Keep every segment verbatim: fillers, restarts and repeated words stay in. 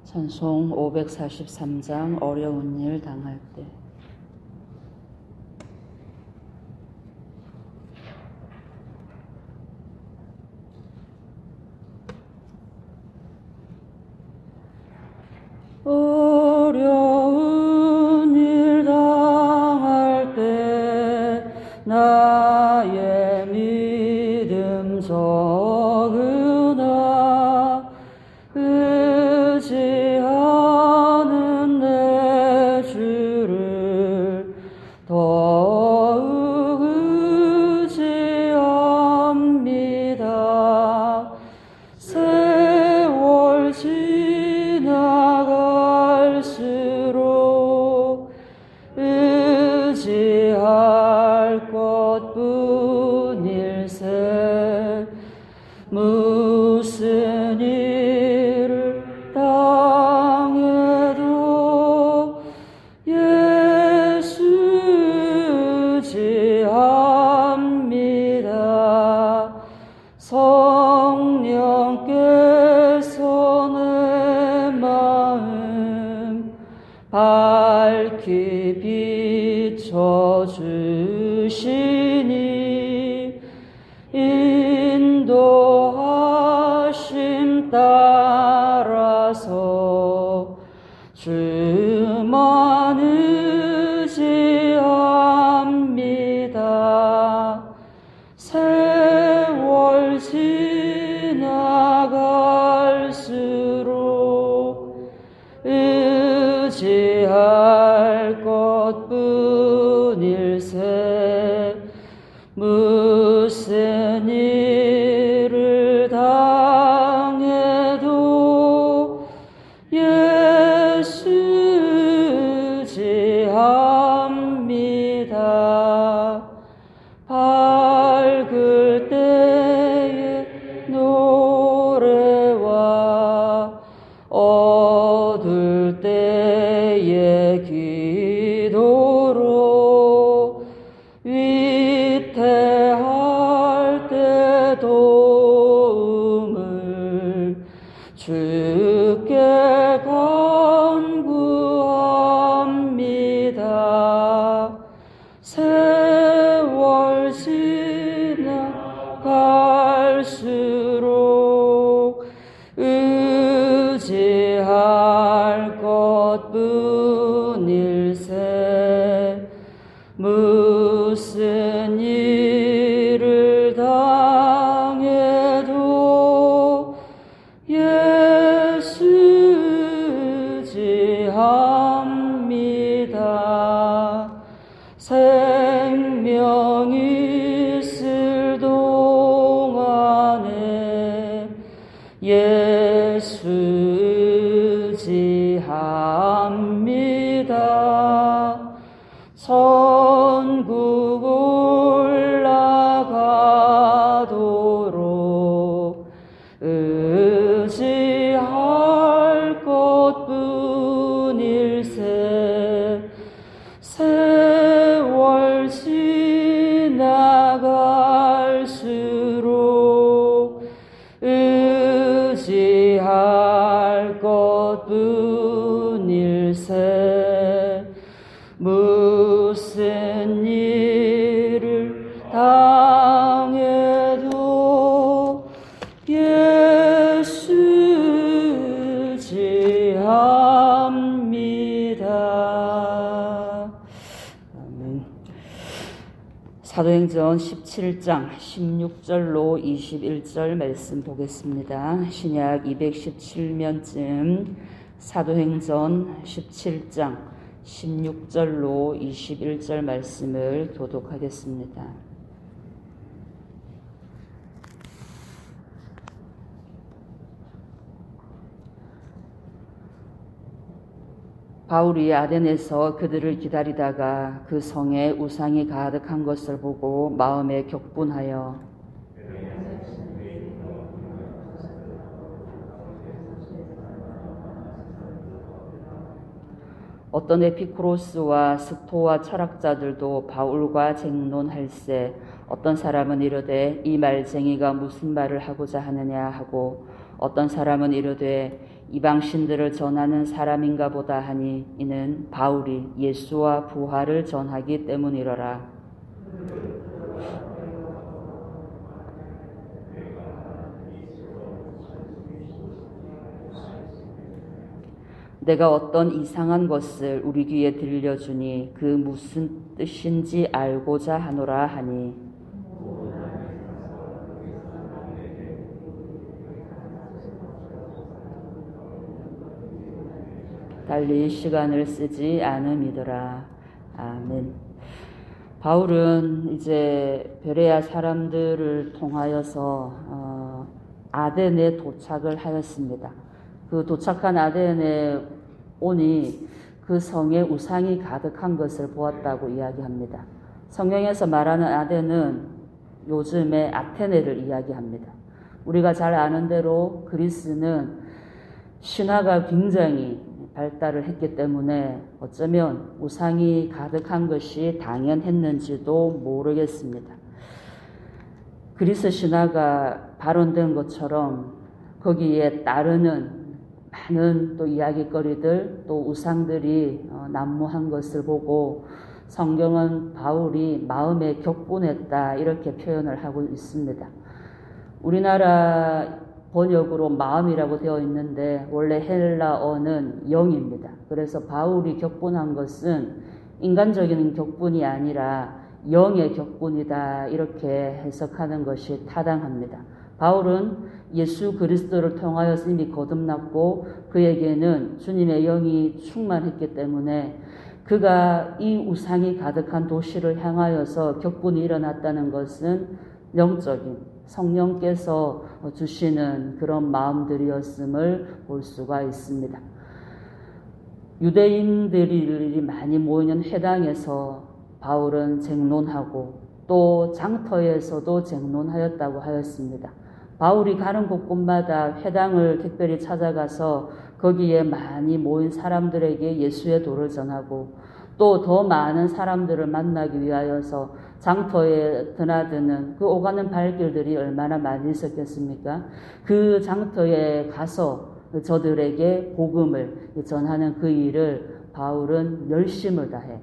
찬송 오백사십삼 장 어려운 일 당할 때. 어려운 일 당할 때 나의 믿음 적으나 의지하는 내 주를 더욱 의지합니다. 세월 지나갈수록 의지할 것뿐일세. 무슨 일을 당해도 예수 의지합니다. 성령께서 내 마음 밝히 비춰주시니 인도하심 따라서 주만 의지합니다. 세월 지나갈수록 의지할 것뿐일세. 무슨 일을 당해도 예수 의지합니다. 밝을 때의 노래와 어두울 때의 기도로 위태할 때 도움을 주께 간구합니다. 세월 지나갈수록 의지할 것뿐일세. 무슨 일을 당해도 예수 의지합니다. 생명이 있을 동안에 예수 의지합니다. 천국 올라가도록 의지할 것뿐일세. 세월 지나갈수록 의지할 것뿐일세. 무슨 일을 당해도 예수 의지합니다. 아멘. 사도행전 십칠 장 십육 절로 이십일 절 말씀 보겠습니다. 신약 이백십칠 면쯤 사도행전 십칠 장 십육 절로 이십일 절 말씀을 교독하겠습니다. 바울이 아덴에서 그들을 기다리다가 그 성에 우상이 가득한 것을 보고 마음에 격분하여 어떤 에피쿠로스와 스토아 철학자들도 바울과 쟁론할세. 어떤 사람은 이르되 이 말쟁이가 무슨 말을 하고자 하느냐 하고 어떤 사람은 이르되 이방 신들을 전하는 사람인가 보다 하니 이는 바울이 예수와 부활을 전하기 때문이로라. 내가 어떤 이상한 것을 우리 귀에 들려주니 그 무슨 뜻인지 알고자 하노라 하니 달리 시간을 쓰지 않음이더라. 아멘. 바울은 이제 베레아 사람들을 통하여서 어, 아덴에 도착을 하였습니다. 그 도착한 아덴에 오니 그 성에 우상이 가득한 것을 보았다고 이야기합니다. 성경에서 말하는 아덴은 요즘의 아테네를 이야기합니다. 우리가 잘 아는 대로 그리스는 신화가 굉장히 발달을 했기 때문에 어쩌면 우상이 가득한 것이 당연했는지도 모르겠습니다. 그리스 신화가 발원된 것처럼 거기에 따르는 많은 또 이야기거리들, 또 우상들이 난무한 것을 보고 성경은 바울이 마음에 격분했다 이렇게 표현을 하고 있습니다. 우리나라 번역으로 마음이라고 되어 있는데 원래 헬라어는 영입니다. 그래서 바울이 격분한 것은 인간적인 격분이 아니라 영의 격분이다 이렇게 해석하는 것이 타당합니다. 바울은 예수 그리스도를 통하여서 이미 거듭났고 그에게는 주님의 영이 충만했기 때문에 그가 이 우상이 가득한 도시를 향하여서 격분이 일어났다는 것은 영적인 성령께서 주시는 그런 마음들이었음을 볼 수가 있습니다. 유대인들이 많이 모이는 회당에서 바울은 쟁론하고 또 장터에서도 쟁론하였다고 하였습니다. 바울이 가는 곳곳마다 회당을 특별히 찾아가서 거기에 많이 모인 사람들에게 예수의 도를 전하고 또 더 많은 사람들을 만나기 위하여서 장터에 드나드는 그 오가는 발길들이 얼마나 많이 있었겠습니까? 그 장터에 가서 저들에게 복음을 전하는 그 일을 바울은 열심을 다해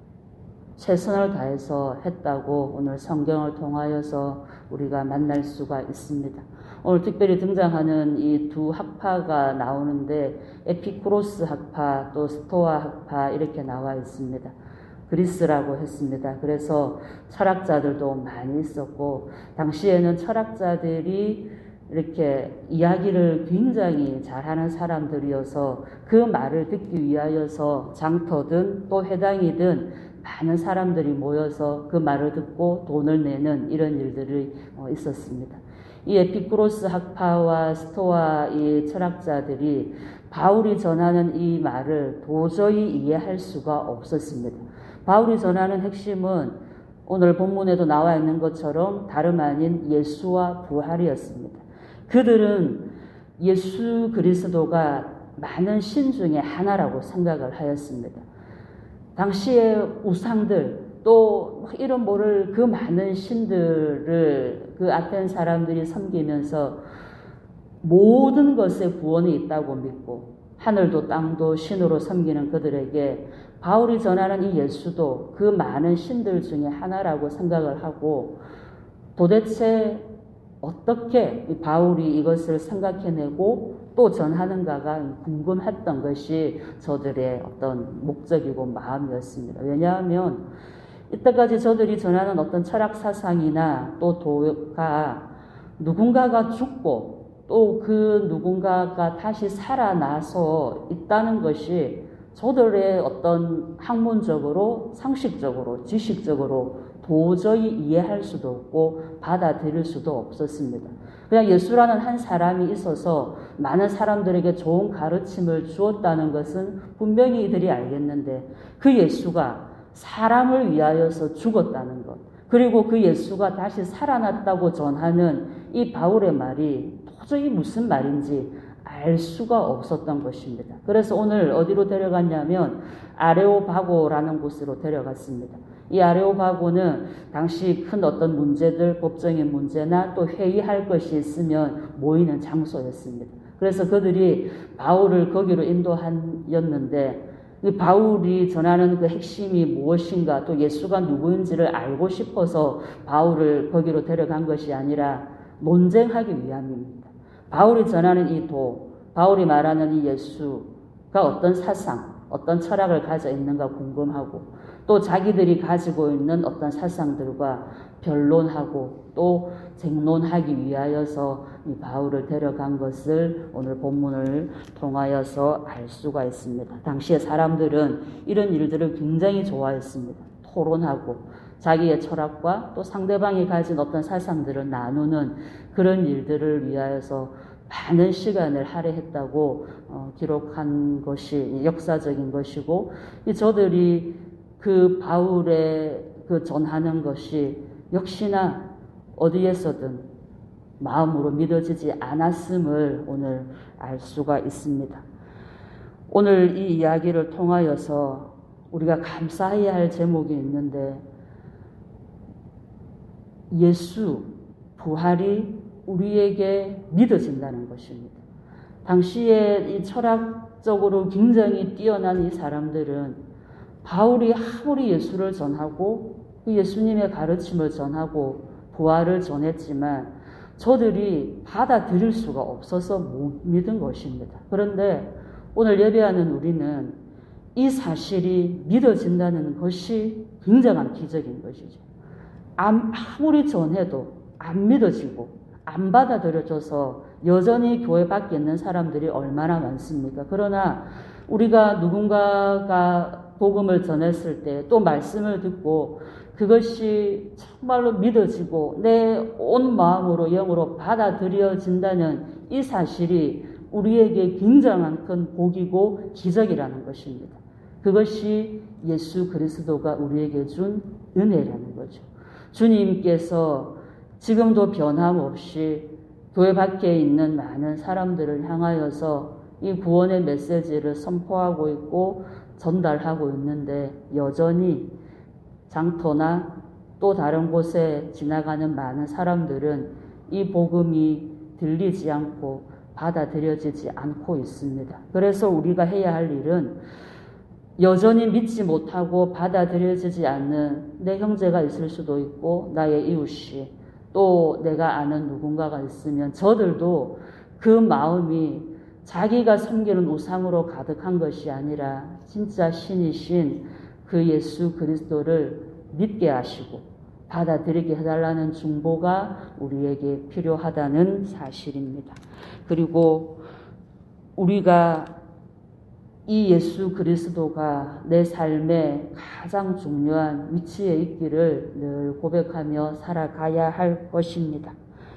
최선을 다해서 했다고 오늘 성경을 통하여서 우리가 만날 수가 있습니다. 오늘 특별히 등장하는 이 두 학파가 나오는데 에피쿠로스 학파 또 스토아 학파 이렇게 나와 있습니다. 그리스라고 했습니다. 그래서 철학자들도 많이 있었고 당시에는 철학자들이 이렇게 이야기를 굉장히 잘하는 사람들이어서 그 말을 듣기 위하여서 장터든 또 회당이든 많은 사람들이 모여서 그 말을 듣고 돈을 내는 이런 일들이 있었습니다. 이 에피쿠로스 학파와 스토아 이 철학자들이 바울이 전하는 이 말을 도저히 이해할 수가 없었습니다. 바울이 전하는 핵심은 오늘 본문에도 나와 있는 것처럼 다름 아닌 예수와 부활이었습니다. 그들은 예수 그리스도가 많은 신 중에 하나라고 생각을 하였습니다. 당시의 우상들 또 이름 모를 그 많은 신들을 그 아텐 사람들이 섬기면서 모든 것에 구원이 있다고 믿고 하늘도 땅도 신으로 섬기는 그들에게 바울이 전하는 이 예수도 그 많은 신들 중에 하나라고 생각을 하고 도대체 어떻게 바울이 이것을 생각해내고 또 전하는가가 궁금했던 것이 저들의 어떤 목적이고 마음이었습니다. 왜냐하면 이때까지 저들이 전하는 어떤 철학 사상이나 또 도가 누군가가 죽고 또 그 누군가가 다시 살아나서 있다는 것이 저들의 어떤 학문적으로 상식적으로 지식적으로 도저히 이해할 수도 없고 받아들일 수도 없었습니다. 그냥 예수라는 한 사람이 있어서 많은 사람들에게 좋은 가르침을 주었다는 것은 분명히 이들이 알겠는데 그 예수가 사람을 위하여서 죽었다는 것 그리고 그 예수가 다시 살아났다고 전하는 이 바울의 말이 도저히 무슨 말인지 알 수가 없었던 것입니다. 그래서 오늘 어디로 데려갔냐면 아레오바고라는 곳으로 데려갔습니다. 이 아레오바고는 당시 큰 어떤 문제들, 법정의 문제나 또 회의할 것이 있으면 모이는 장소였습니다. 그래서 그들이 바울을 거기로 인도하였는데 이 바울이 전하는 그 핵심이 무엇인가, 또 예수가 누구인지를 알고 싶어서 바울을 거기로 데려간 것이 아니라 논쟁하기 위함입니다. 바울이 전하는 이 도, 바울이 말하는 이 예수가 어떤 사상, 어떤 철학을 가져 있는가 궁금하고, 또 자기들이 가지고 있는 어떤 사상들과 변론하고 또 쟁론하기 위하여서 이 바울을 데려간 것을 오늘 본문을 통하여서 알 수가 있습니다. 당시의 사람들은 이런 일들을 굉장히 좋아했습니다. 토론하고 자기의 철학과 또 상대방이 가진 어떤 사상들을 나누는 그런 일들을 위하여서 많은 시간을 할애했다고 어, 기록한 것이 역사적인 것이고, 이 저들이 그 바울의 그 전하는 것이 역시나 어디에서든 마음으로 믿어지지 않았음을 오늘 알 수가 있습니다. 오늘 이 이야기를 통하여서 우리가 감사해야 할 제목이 있는데, 예수 부활이 우리에게 믿어진다는 것입니다. 당시에 이 철학적으로 굉장히 뛰어난 이 사람들은 바울이 아무리 예수를 전하고 그 예수님의 가르침을 전하고 부활을 전했지만 저들이 받아들일 수가 없어서 못 믿은 것입니다. 그런데 오늘 예배하는 우리는 이 사실이 믿어진다는 것이 굉장한 기적인 것이죠. 아무리 전해도 안 믿어지고 안 받아들여져서 여전히 교회 밖에 있는 사람들이 얼마나 많습니까? 그러나 우리가 누군가가 복음을 전했을 때 또 말씀을 듣고 그것이 정말로 믿어지고 내 온 마음으로 영으로 받아들여진다는 이 사실이 우리에게 굉장한 큰 복이고 기적이라는 것입니다. 그것이 예수 그리스도가 우리에게 준 은혜라는 거죠. 주님께서 지금도 변함없이 교회 밖에 있는 많은 사람들을 향하여서 이 구원의 메시지를 선포하고 있고 전달하고 있는데, 여전히 장터나 또 다른 곳에 지나가는 많은 사람들은 이 복음이 들리지 않고 받아들여지지 않고 있습니다. 그래서 우리가 해야 할 일은 여전히 믿지 못하고 받아들여지지 않는 내 형제가 있을 수도 있고 나의 이웃이, 또 내가 아는 누군가가 있으면 저들도 그 마음이 자기가 섬기는 우상으로 가득한 것이 아니라 진짜 신이신 그 예수 그리스도를 믿게 하시고 받아들이게 해달라는 중보가 우리에게 필요하다는 사실입니다. 그리고 우리가 이 예수 그리스도가 내 삶의 가장 중요한 위치에 있기를 늘 고백하며 살아가야 할 것입니다.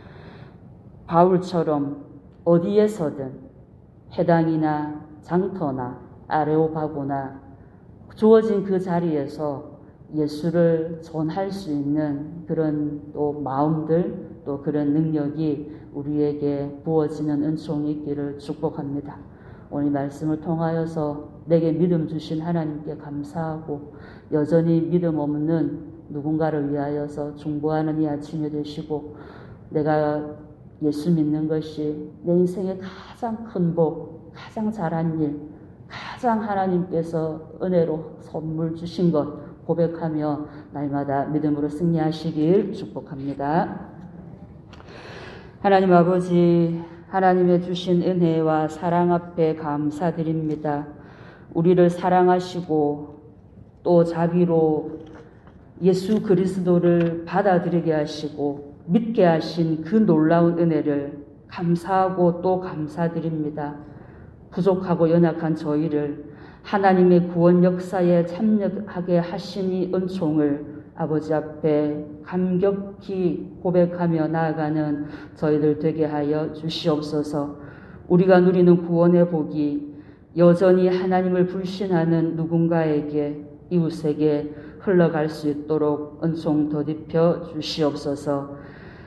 바울처럼 어디에서든 회당이나 장터나 아레오파고나 주어진 그 자리에서 예수를 전할 수 있는 그런 또 마음들, 또 그런 능력이 우리에게 부어지는 은총이 있기를 축복합니다. 오늘 말씀을 통하여서 내게 믿음 주신 하나님께 감사하고, 여전히 믿음 없는 누군가를 위하여서 중보하는 이 아침이 되시고, 내가 예수 믿는 것이 내 인생의 가장 큰 복, 가장 잘한 일, 가장 하나님께서 은혜로 선물 주신 것 고백하며 날마다 믿음으로 승리하시길 축복합니다. 하나님 아버지, 하나님의 주신 은혜와 사랑 앞에 감사드립니다. 우리를 사랑하시고 또 자비로 예수 그리스도를 받아들이게 하시고 믿게 하신 그 놀라운 은혜를 감사하고 또 감사드립니다. 부족하고 연약한 저희를 하나님의 구원 역사에 참여하게 하신 이 은총을 아버지 앞에 감격히 고백하며 나아가는 저희들 되게 하여 주시옵소서. 우리가 누리는 구원의 복이 여전히 하나님을 불신하는 누군가에게, 이웃에게 흘러갈 수 있도록 은총 더딥혀 주시옵소서.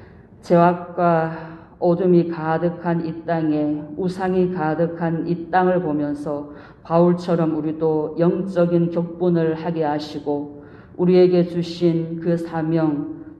죄악과 어둠이 가득한 이 땅에, 우상이 가득한 이 땅을 보면서 바울처럼 우리도 영적인 격분을 하게 하시고 우리에게 주신 그 사명,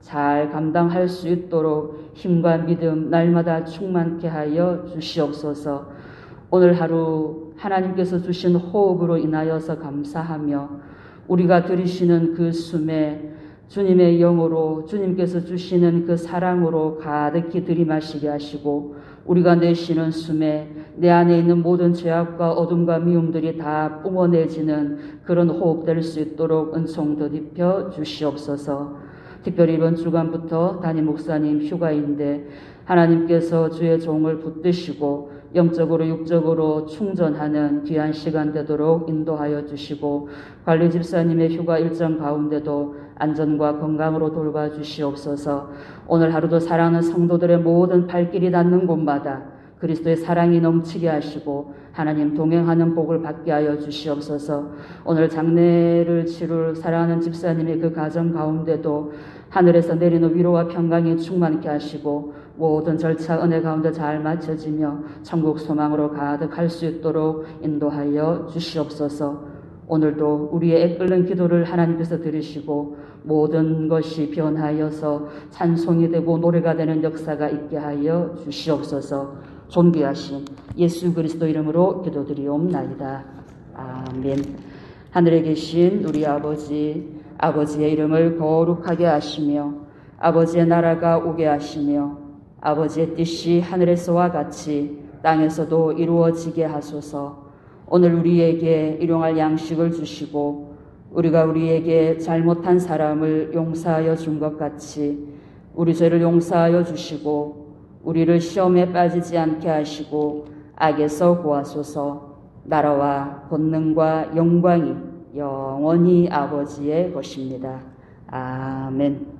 잘 감당할 수 있도록 힘과 믿음 날마다 충만케 하여 주시옵소서. 오늘 하루 하나님께서 주신 호흡으로 인하여서 감사하며 우리가 들이쉬는 그 숨에 주님의 영으로 주님께서 주시는 그 사랑으로 가득히 들이마시게 하시고 우리가 내쉬는 숨에 내 안에 있는 모든 죄악과 어둠과 미움들이 다 뿜어내지는 그런 호흡 될 수 있도록 은총 더입혀 주시옵소서. 특별히 이번 주간부터 담임 목사님 휴가인데 하나님께서 주의 종을 붙드시고 영적으로 육적으로 충전하는 귀한 시간 되도록 인도하여 주시고 관리 집사님의 휴가 일정 가운데도 안전과 건강으로 돌봐주시옵소서. 오늘 하루도 사랑하는 성도들의 모든 발길이 닿는 곳마다 그리스도의 사랑이 넘치게 하시고 하나님 동행하는 복을 받게 하여 주시옵소서. 오늘 장례를 치룰 사랑하는 집사님의 그 가정 가운데도 하늘에서 내리는 위로와 평강이 충만케 하시고 모든 절차 은혜 가운데 잘 맞춰지며 천국 소망으로 가득할 수 있도록 인도하여 주시옵소서. 오늘도 우리의 애끓는 기도를 하나님께서 들으시고 모든 것이 변하여서 찬송이 되고 노래가 되는 역사가 있게 하여 주시옵소서. 존귀하신 예수 그리스도 이름으로 기도드리옵나이다. 아멘. 하늘에 계신 우리 아버지, 아버지의 이름을 거룩하게 하시며 아버지의 나라가 오게 하시며 아버지의 뜻이 하늘에서와 같이 땅에서도 이루어지게 하소서. 오늘 우리에게 일용할 양식을 주시고 우리가 우리에게 잘못한 사람을 용서하여 준 것 같이 우리 죄를 용서하여 주시고 우리를 시험에 빠지지 않게 하시고 악에서 구하소서. 나라와 권능과 영광이 영원히 아버지의 것입니다. 아멘.